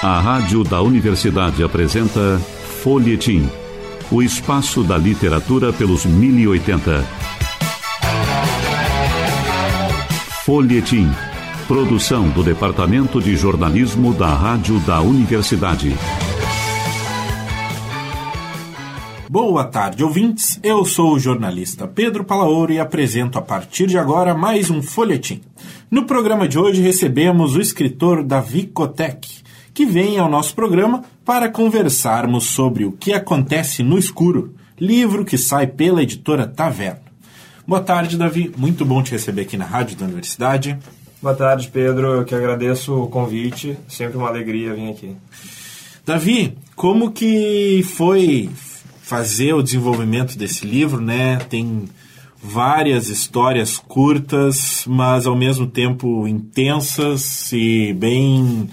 A Rádio da Universidade apresenta Folhetim, o espaço da literatura pelos 1080. Folhetim, produção do Departamento de Jornalismo da Rádio da Universidade. Boa tarde, ouvintes. Eu sou o jornalista Pedro Palaoro e apresento a partir de agora mais um Folhetim. No programa de hoje recebemos o escritor Davi Kotek, que vem ao nosso programa para conversarmos sobre O que acontece no escuro, livro que sai pela editora Taverna. Boa tarde, Davi. Muito bom te receber aqui na Rádio da Universidade. Boa tarde, Pedro. Eu que agradeço o convite. Sempre uma alegria vir aqui. Davi, como que foi fazer o desenvolvimento desse livro, né? Tem várias histórias curtas, mas ao mesmo tempo intensas e bem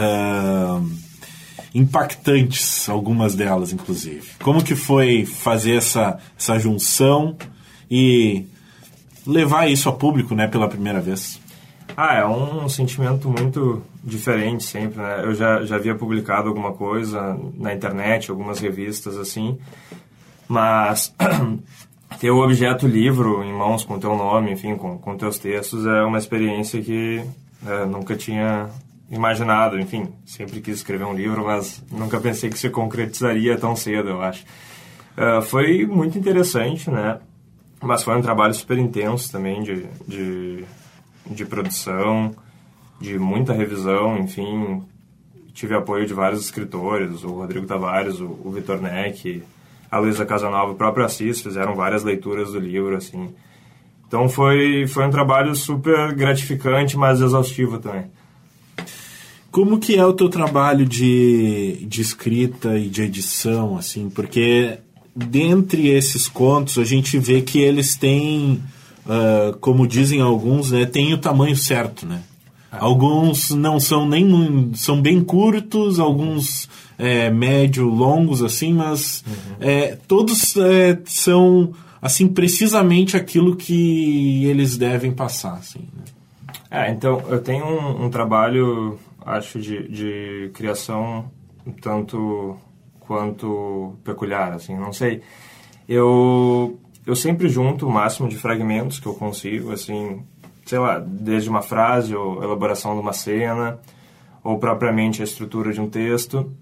impactantes, algumas delas, inclusive. Como que foi fazer essa junção e levar isso a público, né, pela primeira vez? É um sentimento muito diferente sempre, né? Eu já havia publicado alguma coisa na internet, algumas revistas assim, mas ter o objeto livro em mãos com teu nome, enfim, com teus textos, é uma experiência que nunca tinha imaginado. Enfim, sempre quis escrever um livro, mas nunca pensei que se concretizaria tão cedo, eu acho. Foi muito interessante, né? Mas foi um trabalho super intenso também de produção, de muita revisão, enfim. Tive apoio de vários escritores, o Rodrigo Tavares, o Vitor Neck, a Luísa Casanova, o próprio Assis, fizeram várias leituras do livro, assim. Então foi um trabalho super gratificante, mas exaustivo também. Como que é o teu trabalho de escrita e de edição, assim? Porque dentre esses contos a gente vê que eles têm, como dizem alguns, né, tem o tamanho certo, né? Alguns não são são bem curtos, alguns médio, longos, assim, mas todos são, assim, precisamente aquilo que eles devem passar, assim, né? Então, eu tenho um trabalho, acho, de criação tanto quanto peculiar, assim, não sei. Eu sempre junto o máximo de fragmentos que eu consigo, assim, sei lá, desde uma frase ou elaboração de uma cena, ou propriamente a estrutura de um texto,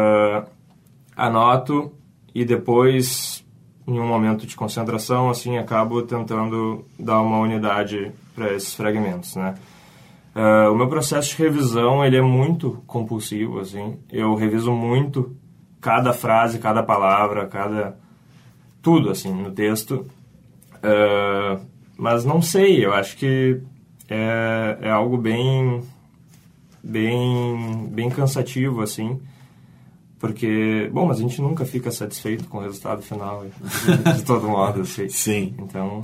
anoto e depois, em um momento de concentração, assim, acabo tentando dar uma unidade para esses fragmentos, né? O meu processo de revisão, ele é muito compulsivo, assim. Eu reviso muito cada frase, cada palavra, tudo, assim, no texto. Mas não sei, eu acho que é algo bem cansativo, assim. Porque, bom, mas a gente nunca fica satisfeito com o resultado final, de todo modo, assim. Sim. Então,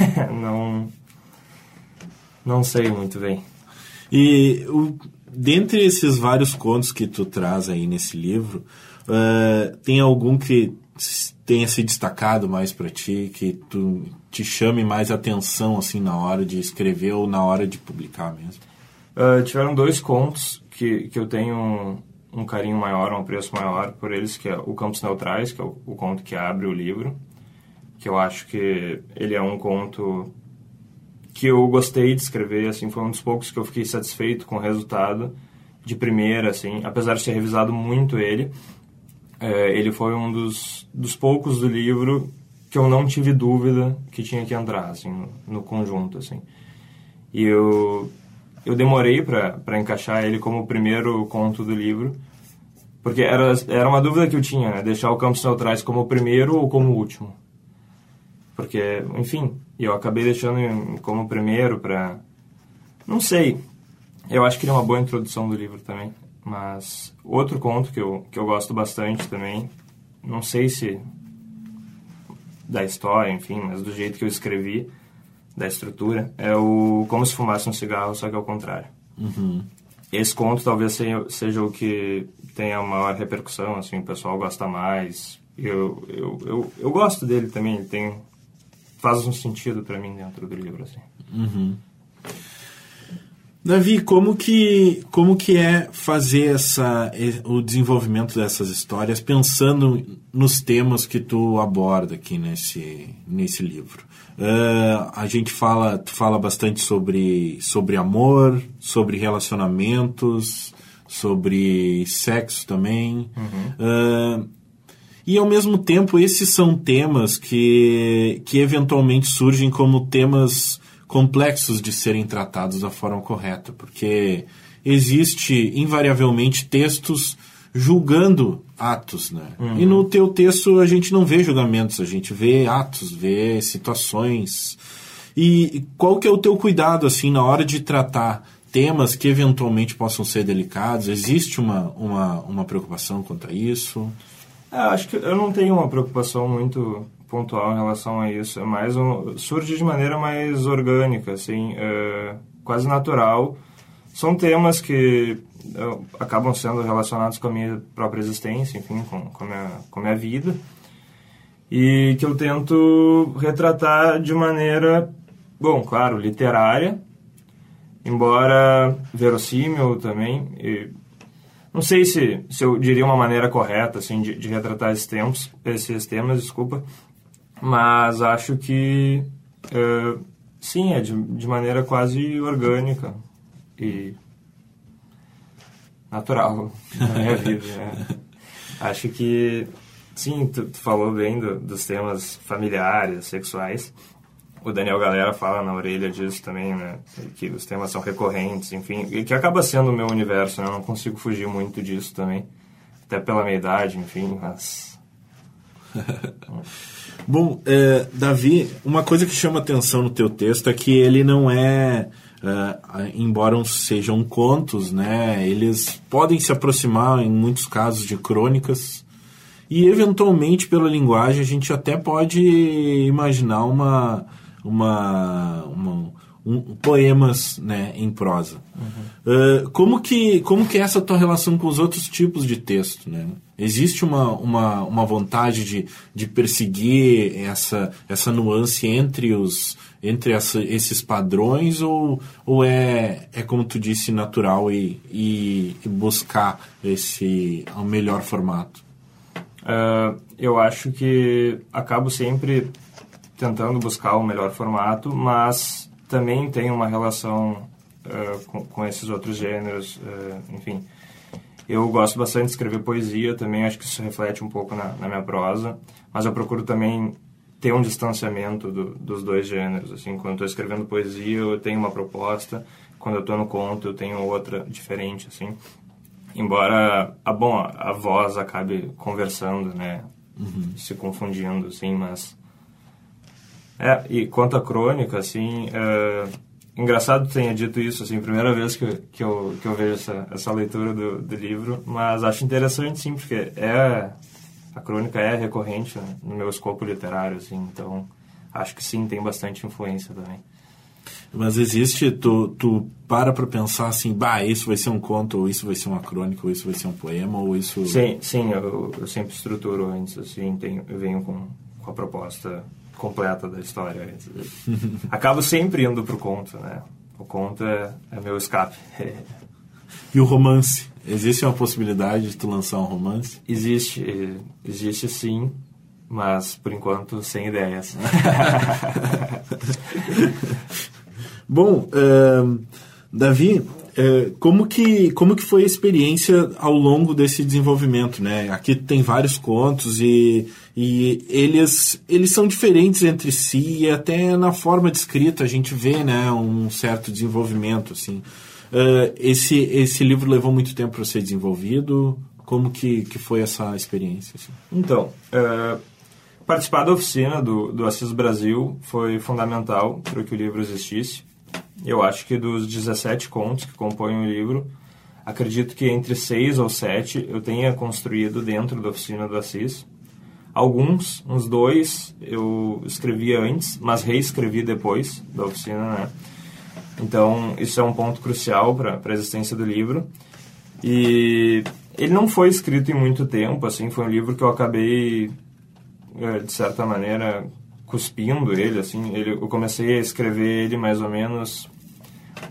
não sei muito bem. E dentre esses vários contos que tu traz aí nesse livro, tem algum que tenha se destacado mais para ti, que tu te chame mais atenção, assim, na hora de escrever ou na hora de publicar mesmo? Tiveram dois contos que eu tenho um carinho maior, um apreço maior por eles, que é o Campos Neutrais, que é o conto que abre o livro, que eu acho que ele é um conto que eu gostei de escrever, assim, foi um dos poucos que eu fiquei satisfeito com o resultado de primeira, assim, apesar de ter revisado muito ele foi um dos poucos do livro que eu não tive dúvida que tinha que entrar, assim, no conjunto, assim. E eu demorei para encaixar ele como o primeiro conto do livro, porque era uma dúvida que eu tinha, né? Deixar o Campos Neutrais como o primeiro ou como o último. Porque, enfim, eu acabei deixando como primeiro para... Não sei, eu acho que ele é uma boa introdução do livro também, mas outro conto que eu gosto bastante também, não sei se da história, enfim, mas do jeito que eu escrevi, da estrutura, é o Como se Fumasse um Cigarro, só que ao contrário. Uhum. Esse conto talvez seja o que tenha a maior repercussão, assim, o pessoal gosta mais. Eu gosto dele também, ele faz um sentido para mim dentro do livro, assim. Uhum. Davi, como que é fazer o desenvolvimento dessas histórias pensando nos temas que tu aborda aqui nesse livro? Tu fala bastante sobre amor, sobre relacionamentos, sobre sexo também. E ao mesmo tempo, esses são temas que eventualmente surgem como temas complexos de serem tratados da forma correta, porque existe invariavelmente textos julgando atos, né? E no teu texto a gente não vê julgamentos, a gente vê atos, vê situações. E qual que é o teu cuidado assim na hora de tratar temas que eventualmente possam ser delicados? Existe uma preocupação quanto a isso? Acho que eu não tenho uma preocupação muito pontual em relação a isso. É mais surge de maneira mais orgânica, assim, quase natural. São temas que acabam sendo relacionados com a minha própria existência, enfim, com a minha vida, e que eu tento retratar de maneira, bom, claro, literária, embora verossímil também. Não sei se eu diria uma maneira correta assim, de retratar esses temas, desculpa, mas acho que, sim, é de maneira quase orgânica e natural na minha vida. Né? Acho que, sim, tu falou bem dos temas familiares, sexuais. O Daniel Galera fala na orelha disso também, né? Que os temas são recorrentes, enfim, e que acaba sendo o meu universo, né? Eu não consigo fugir muito disso também, até pela minha idade, enfim, mas... Bom, Davi, uma coisa que chama atenção no teu texto é que ele não é, embora sejam contos, né? Eles podem se aproximar, em muitos casos, de crônicas, e eventualmente, pela linguagem, a gente até pode imaginar poemas, né, em prosa. Como que é essa tua relação com os outros tipos de texto, né? Existe uma vontade de perseguir essa nuance entre esses padrões, ou é como tu disse, natural e buscar o melhor formato? Eu acho que acabo sempre tentando buscar o melhor formato, mas também tem uma relação com esses outros gêneros, enfim. Eu gosto bastante de escrever poesia também, acho que isso reflete um pouco na minha prosa, mas eu procuro também ter um distanciamento dos dois gêneros. Assim, quando eu estou escrevendo poesia, eu tenho uma proposta, quando eu estou no conto, eu tenho outra diferente, assim. Embora a voz acabe conversando, né, se confundindo, assim, mas... E quanto à crônica, assim, engraçado que tenha dito isso, assim, primeira vez que eu vejo essa leitura do livro, mas acho interessante, sim, porque a crônica é recorrente, né, no meu escopo literário, assim, então acho que sim, tem bastante influência também. Mas existe, tu para pensar assim, isso vai ser um conto, ou isso vai ser uma crônica, ou isso vai ser um poema, ou isso... Sim, eu sempre estruturo antes, assim, eu venho com a proposta completa da história. Acabo sempre indo pro conto, né? O conto é meu escape. E o romance? Existe uma possibilidade de tu lançar um romance? Existe sim, mas por enquanto sem ideias. Bom, Davi, como que foi a experiência ao longo desse desenvolvimento, né? Aqui tem vários contos e eles são diferentes entre si, e até na forma de escrita a gente vê, né, um certo desenvolvimento, assim. Esse livro levou muito tempo para ser desenvolvido. Como que foi essa experiência, assim? Então, participar da oficina do Assis Brasil foi fundamental para que o livro existisse. Eu acho que dos 17 contos que compõem o livro, acredito que entre 6 ou 7 eu tenha construído dentro da oficina do Assis. Alguns, uns 2, eu escrevi antes, mas reescrevi depois da oficina, né? Então, isso é um ponto crucial para a existência do livro. E ele não foi escrito em muito tempo, assim, foi um livro que eu acabei, de certa maneira, cuspindo ele, assim. Eu comecei a escrever ele mais ou menos...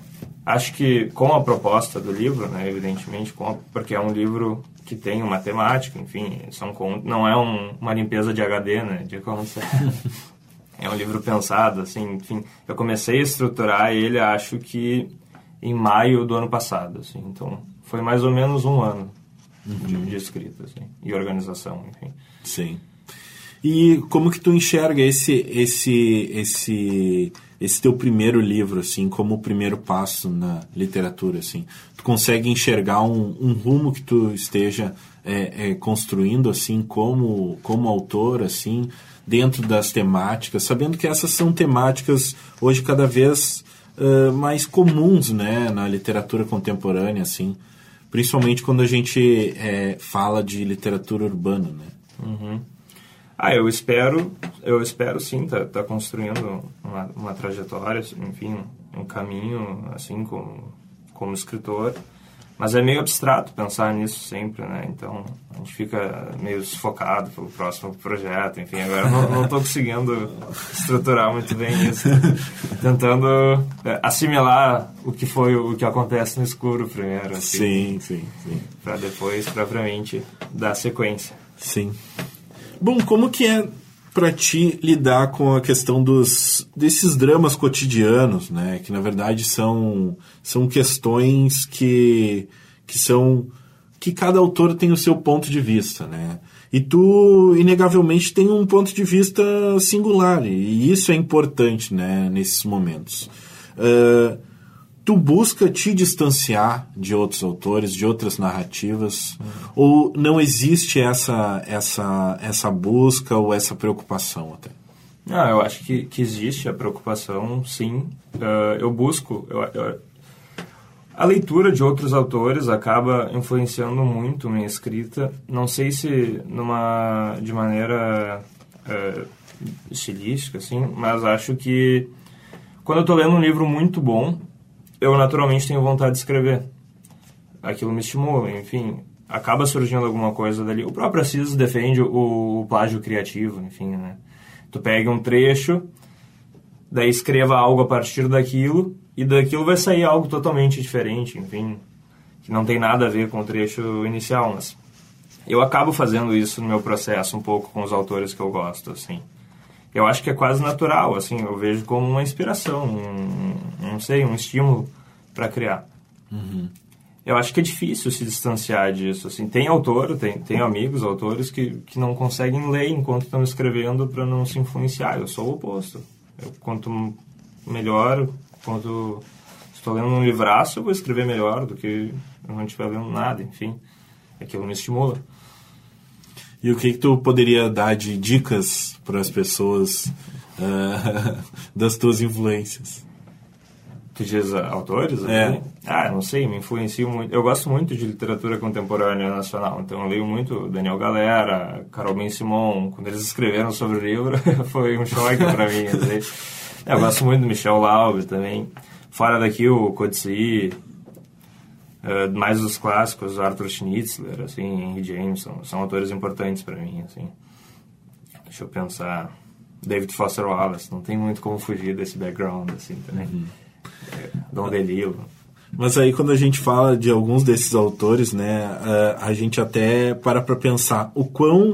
acho que com a proposta do livro, né, evidentemente, porque é um livro que tem uma temática, enfim, não é uma limpeza de HD, né, de contos. É um livro pensado, assim, enfim, eu comecei a estruturar ele, acho que em maio do ano passado, assim, então foi mais ou menos um ano de escrita, assim, e organização, enfim. Sim. E como que tu enxerga esse teu primeiro livro, assim, como o primeiro passo na literatura, assim? Tu consegue enxergar um rumo que tu esteja construindo, assim, como autor, assim, dentro das temáticas, sabendo que essas são temáticas hoje cada vez mais comuns, né, na literatura contemporânea, assim, principalmente quando a gente fala de literatura urbana, né? Uhum. Eu espero sim, tá construindo uma trajetória, enfim, um caminho, assim, como escritor, mas é meio abstrato pensar nisso sempre, né, então a gente fica meio sufocado pelo próximo projeto, enfim, agora não estou conseguindo estruturar muito bem isso, tentando assimilar o que acontece no escuro primeiro, assim, sim. para depois, propriamente, dar sequência. Sim. Bom, como que é para ti lidar com a questão desses dramas cotidianos, né? Que na verdade são questões que cada autor tem o seu ponto de vista, né? E tu, inegavelmente, tem um ponto de vista singular, e isso é importante, né, nesses momentos. Tu busca te distanciar de outros autores, de outras narrativas, ou não existe essa busca ou essa preocupação até? Eu acho que existe a preocupação, sim. Eu busco... A leitura de outros autores acaba influenciando muito minha escrita. Não sei se de maneira estilística, assim, mas acho que quando eu estou lendo um livro muito bom, eu naturalmente tenho vontade de escrever. Aquilo me estimula, enfim, acaba surgindo alguma coisa dali. O próprio Assis defende o plágio criativo, enfim, né? Tu pega um trecho, daí escreva algo a partir daquilo, e daquilo vai sair algo totalmente diferente, enfim, que não tem nada a ver com o trecho inicial, mas eu acabo fazendo isso no meu processo um pouco com os autores que eu gosto, assim. Eu acho que é quase natural, assim, eu vejo como uma inspiração, um estímulo para criar. Uhum. Eu acho que é difícil se distanciar disso, assim. Tem amigos, autores que não conseguem ler enquanto estão escrevendo para não se influenciar. Eu sou o oposto. Quanto melhor, quando estou lendo um livraço, eu vou escrever melhor do que eu não estiver lendo nada, enfim. Aquilo me estimula. E o que tu poderia dar de dicas para as pessoas das tuas influências? Tu diz autores? Não sei, me influenciam muito. Eu gosto muito de literatura contemporânea nacional, então eu leio muito Daniel Galera, Carol Ben-Simon. Quando eles escreveram sobre o livro, foi um choque para mim. Assim. Eu gosto muito do Michel Laube também. Fora daqui, o Coetzee, mais os clássicos, Arthur Schnitzler, assim, Henry James, são autores importantes para mim, assim. Deixa eu pensar. David Foster Wallace, não tem muito como fugir desse background, assim, também. Dom DeLillo. Mas aí quando a gente fala de alguns desses autores, né, a gente até para pensar o quão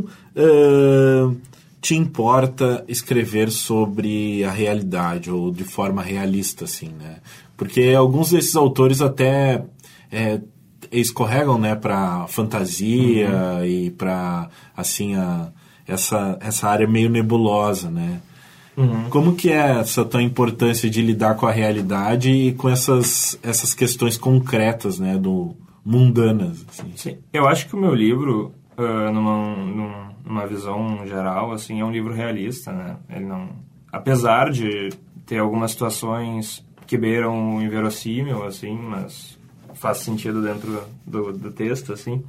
te importa escrever sobre a realidade ou de forma realista, assim, né? Porque alguns desses autores até escorregam, né, para fantasia e para assim essa área meio nebulosa, né? Como que é essa tua importância de lidar com a realidade e com essas questões concretas, né, mundanas? Assim? Sim, eu acho que o meu livro, numa visão geral, assim, é um livro realista, né? Ele não, apesar de ter algumas situações que beiram o inverossímil, assim, mas faz sentido dentro do texto, assim.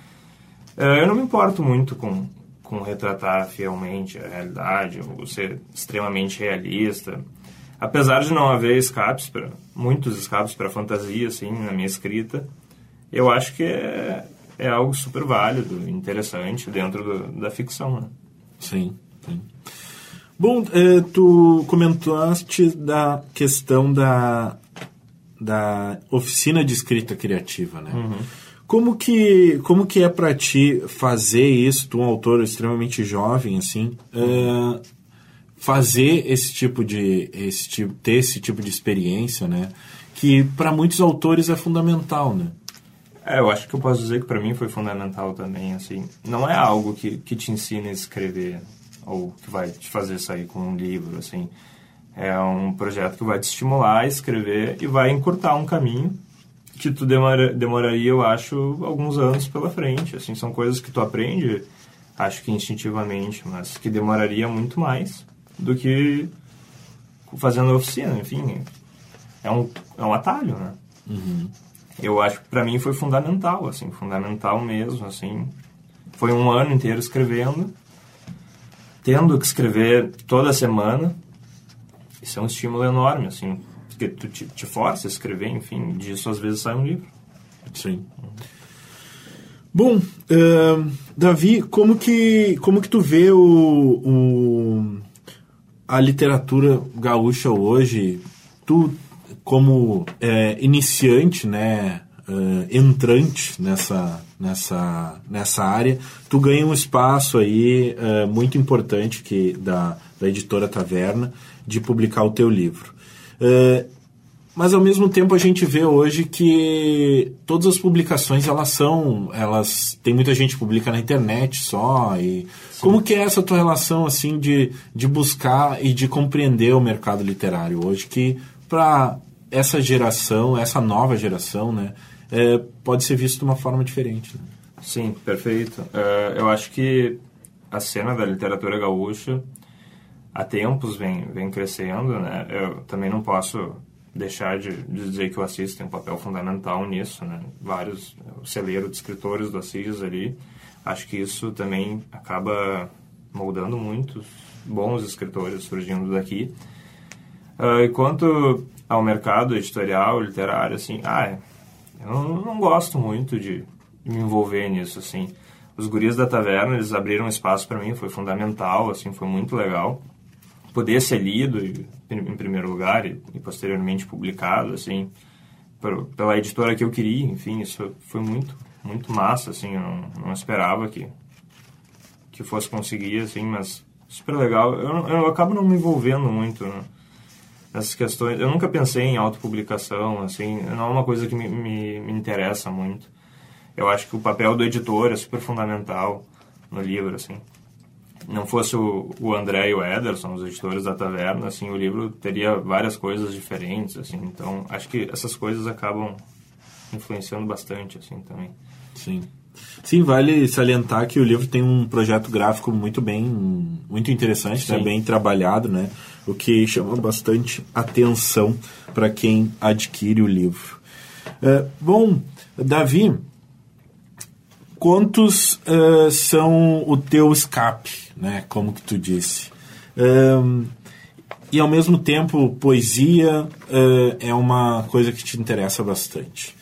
Eu não me importo muito com retratar fielmente a realidade ou ser extremamente realista, apesar de não haver muitos escapes para fantasia, assim, na minha escrita. Eu acho que é algo super válido, interessante dentro da ficção, né? Sim. Bom, tu comentaste da questão da oficina de escrita criativa, né? Como que é para ti fazer isso, tu um autor extremamente jovem, assim, fazer ter esse tipo de experiência, né? Que para muitos autores é fundamental, né? Eu acho que eu posso dizer que para mim foi fundamental também, assim. Não é algo que te ensina a escrever ou que vai te fazer sair com um livro, assim. É um projeto que vai te estimular a escrever e vai encurtar um caminho que tu demoraria, eu acho, alguns anos pela frente. Assim, são coisas que tu aprende, acho que instintivamente, mas que demoraria muito mais do que fazendo a oficina. Enfim, é um atalho, né? Eu acho que para mim foi fundamental, assim, fundamental mesmo, assim. Foi um ano inteiro escrevendo, tendo que escrever toda semana. Isso é um estímulo enorme, assim, porque tu te força a escrever, enfim, disso às vezes sai um livro. Sim. Bom, Davi, como que tu vê a literatura gaúcha hoje? Tu, como iniciante, né, entrante nessa área, tu ganha um espaço aí muito importante da editora Taverna de publicar o teu livro. Mas ao mesmo tempo a gente vê hoje que todas as publicações elas tem muita gente que publica na internet só. E como que é essa tua relação assim de buscar e de compreender o mercado literário hoje, que para essa geração, essa nova geração, né, pode ser visto de uma forma diferente, né? Sim, perfeito. Eu acho que a cena da literatura gaúcha há tempos vem crescendo, né? Eu também não posso deixar de dizer que o Assis tem um papel fundamental nisso, né? O celeiro de escritores do Assis ali, acho que isso também acaba moldando muitos bons escritores surgindo daqui. E quanto ao mercado editorial, literário, assim, eu não gosto muito de me envolver nisso, assim. Os guris da Taverna, eles abriram espaço para mim, foi fundamental, assim, foi muito legal. Poder ser lido em primeiro lugar e posteriormente publicado, assim, pela editora que eu queria, enfim, isso foi muito, muito massa, assim, eu não esperava que fosse conseguir, assim, mas super legal. Eu acabo não me envolvendo muito, né, nessas questões. Eu nunca pensei em autopublicação, assim, não é uma coisa que me interessa muito. Eu acho que o papel do editor é super fundamental no livro, assim. Não fosse o André e o Ederson, os editores da Taverna, assim, o livro teria várias coisas diferentes, assim. Então, acho que essas coisas acabam influenciando bastante, assim, também. Sim, vale salientar que o livro tem um projeto gráfico muito interessante, né? Bem trabalhado, né? O que chama bastante atenção para quem adquire o livro. Bom, Davi, contos são o teu escape, né? Como que tu disse. E ao mesmo tempo, poesia é uma coisa que te interessa bastante.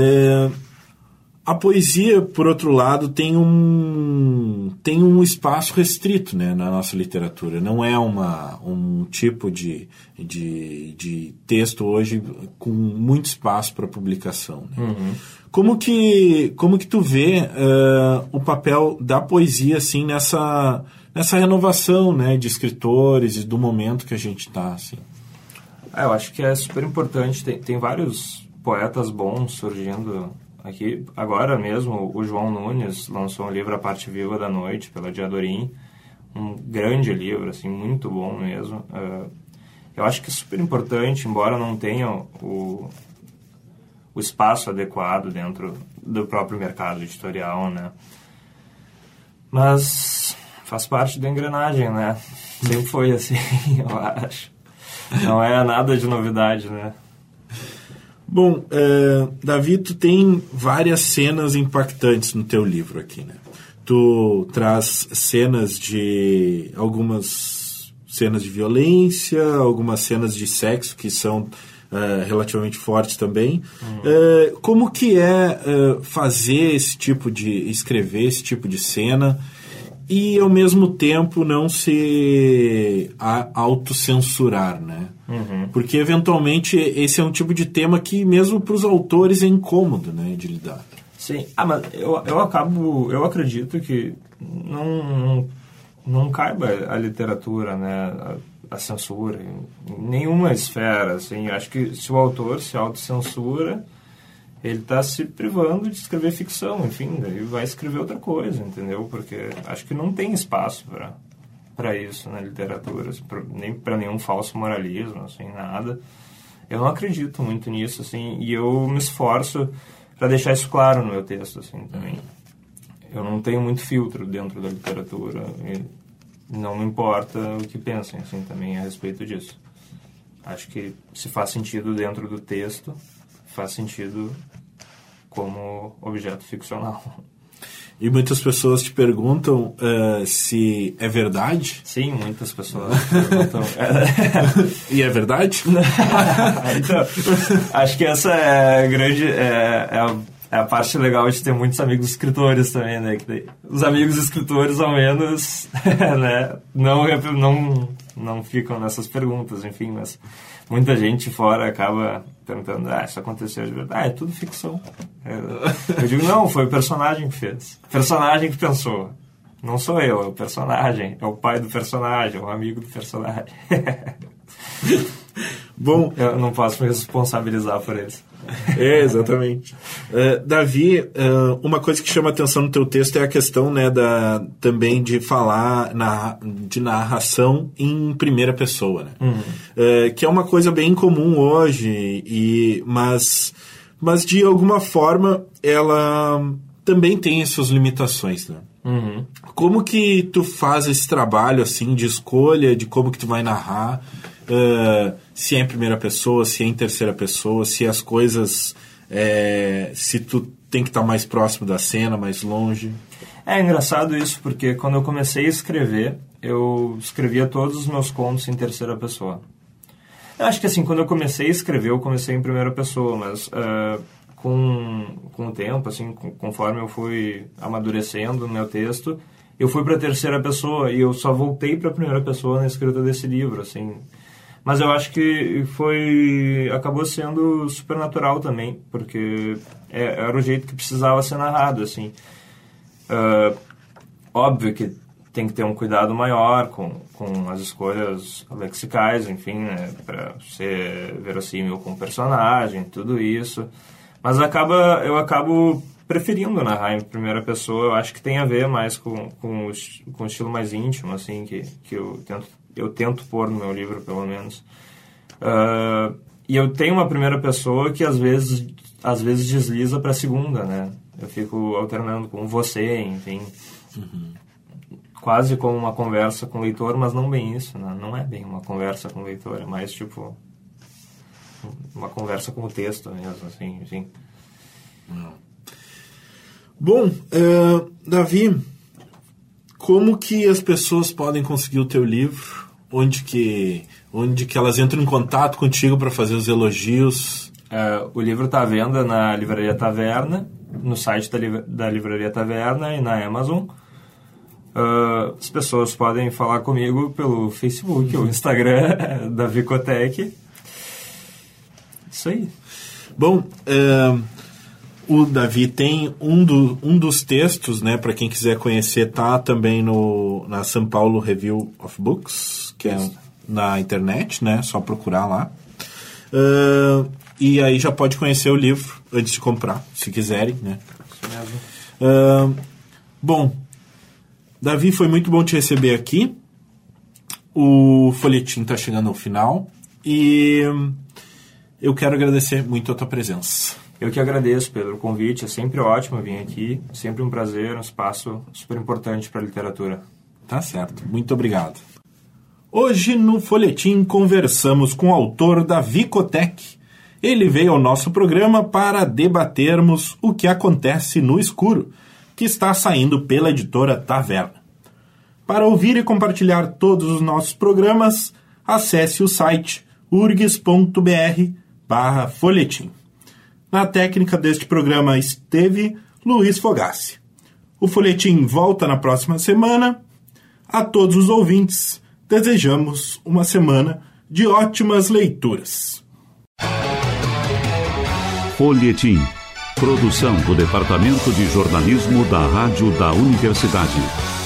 A poesia, por outro lado, tem um espaço restrito, né, na nossa literatura. Não é um tipo de texto hoje com muito espaço para publicação, né? Como que tu vê o papel da poesia assim, nessa renovação, né, de escritores e do momento que a gente está? Assim? Eu acho que é super importante. Tem vários poetas bons surgindo aqui. Agora mesmo, o João Nunes lançou um livro, A Parte Viva da Noite, pela Diadorim. Um grande livro, assim, muito bom mesmo. Eu acho que é super importante, embora não tenha o espaço adequado dentro do próprio mercado editorial, né? Mas faz parte da engrenagem, né? Sempre foi assim, eu acho. Não é nada de novidade, né? Bom, Davi, tu tem várias cenas impactantes no teu livro aqui, né? Tu traz algumas cenas de violência, algumas cenas de sexo que são relativamente fortes também. Como que é escrever esse tipo de cena e ao mesmo tempo não se autocensurar, né? Porque eventualmente esse é um tipo de tema que mesmo para os autores é incômodo, né, de lidar. Sim, mas eu acredito que não caiba a literatura, né, a censura em nenhuma esfera, assim. Acho que se o autor se autocensura, ele está se privando de escrever ficção, enfim, daí vai escrever outra coisa, entendeu? Porque acho que não tem espaço para isso na literatura, nem para nenhum falso moralismo, assim, nada. Eu não acredito muito nisso, assim, e eu me esforço para deixar isso claro no meu texto, assim, também. Eu não tenho muito filtro dentro da literatura, e não me importa o que pensem, assim, também a respeito disso. Acho que se faz sentido dentro do texto, faz sentido como objeto ficcional. E muitas pessoas te perguntam se é verdade? Sim, muitas pessoas perguntam. E é verdade? Então, acho que essa é a grande... É a parte legal de ter muitos amigos escritores também, né? Que os amigos escritores, ao menos, né? Não ficam nessas perguntas, enfim, mas muita gente fora acaba perguntando, isso aconteceu de verdade? É tudo ficção. Eu digo, não, foi o personagem que fez. O personagem que pensou. Não sou eu, é o personagem. É o pai do personagem, é o amigo do personagem. Bom, eu não posso me responsabilizar por eles. Exatamente. Davi, uma coisa que chama atenção no teu texto é a questão, né, também de falar de narração em primeira pessoa, né? Que é uma coisa bem comum hoje, mas de alguma forma ela também tem as suas limitações, né? Como que tu faz esse trabalho assim de escolha de como que tu vai narrar? Se é em primeira pessoa, se é em terceira pessoa, se as coisas... se tu tem que estar mais próximo da cena, mais longe. É engraçado isso, porque quando eu comecei a escrever, eu escrevia todos os meus contos em terceira pessoa. Eu acho que assim, quando eu comecei a escrever, eu comecei em primeira pessoa, mas com o tempo, assim, conforme eu fui amadurecendo no meu texto, eu fui para a terceira pessoa e eu só voltei para a primeira pessoa na escrita desse livro, assim... Mas eu acho que acabou sendo super natural também, porque era o jeito que precisava ser narrado, assim. Óbvio que tem que ter um cuidado maior com as escolhas lexicais, enfim, né, para ser verossímil com o personagem, tudo isso. Mas eu acabo preferindo narrar em primeira pessoa. Eu acho que tem a ver mais com o estilo mais íntimo, assim, que eu tento pôr no meu livro, pelo menos. E eu tenho uma primeira pessoa que às vezes desliza para a segunda, né? Eu fico alternando com você, enfim. Quase como uma conversa com o leitor, mas não bem isso, né? Não é bem uma conversa com o leitor, é mais tipo uma conversa com o texto mesmo, assim, enfim. Bom, Davi, como que as pessoas podem conseguir o teu livro? Onde que elas entram em contato contigo para fazer os elogios? O livro está à venda na Livraria Taverna, no site da Livraria Taverna e na Amazon. As pessoas podem falar comigo pelo Facebook ou Instagram da Vicotec. Isso aí. Bom, o Davi tem um dos textos, né, para quem quiser conhecer, tá também na São Paulo Review of Books, que é na internet, né, só procurar lá. E aí já pode conhecer o livro antes de comprar, se quiserem, né. Isso mesmo. Bom, Davi, foi muito bom te receber aqui. O folhetim está chegando ao final e eu quero agradecer muito a tua presença. Eu que agradeço, Pedro, o convite. É sempre ótimo vir aqui. Sempre um prazer, um espaço super importante para a literatura. Tá certo. Muito obrigado. Hoje, no Folhetim, conversamos com o autor da Vicotec. Ele veio ao nosso programa para debatermos O que Acontece no Escuro, que está saindo pela editora Taverna. Para ouvir e compartilhar todos os nossos programas, acesse o site urgs.br/folhetim. Na técnica deste programa esteve Luiz Fogassi. O Folhetim volta na próxima semana. A todos os ouvintes, desejamos uma semana de ótimas leituras. Folhetim. Produção do Departamento de Jornalismo da Rádio da Universidade.